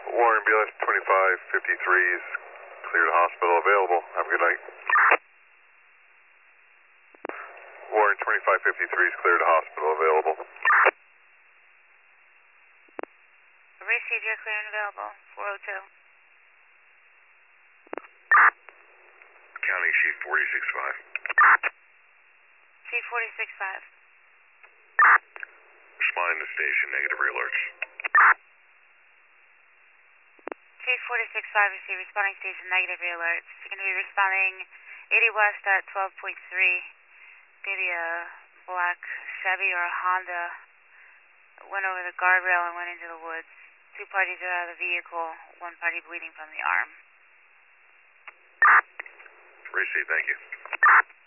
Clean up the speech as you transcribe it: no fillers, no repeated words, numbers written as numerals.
Warren, BLS 2553 is cleared hospital available. Have a good night. Warren, 2553 is cleared hospital available. Received, you're clear and available. 402. County Chief 465. Chief 465. Responding to station, negative re-alerts. Chief 465, receive responding station, negative re-alerts. You're going to be responding 80 west at 12.3. Maybe a black Chevy or a Honda went over the guardrail and went into the woods. 2 parties are out of the vehicle, 1 party bleeding from the arm. Receive, thank you.